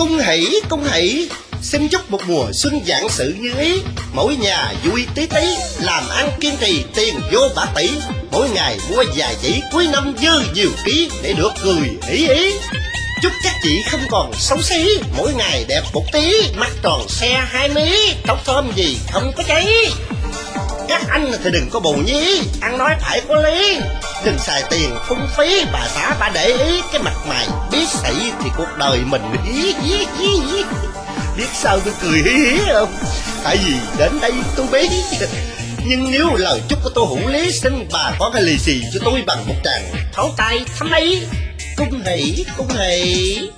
Cung hỷ, xin chúc một mùa xuân vạn sự như ý, mỗi nhà vui tí tí, làm ăn kiên trì tiền vô bạc tỷ, mỗi ngày mua vài chỉ, cuối năm dư nhiều ký để được cười hí ý. Chúc các chị không còn xấu xí, mỗi ngày đẹp một tí, mắt tròn xe hai mí, tóc thơm gì không có cháy. Các anh thì đừng có bù nhí, ăn nói phải có lý, đừng xài tiền phung phí, bà xã bà để ý cái mặt mày biết sảy thì cuộc đời mình biết sao tôi cười hí không? Tại vì đến đây tôi biết. Nhưng nếu lời chúc của tôi hữu lý, xin bà có cái lì xì cho tôi bằng một tràng pháo tay thắm ấy. Cung hỷ.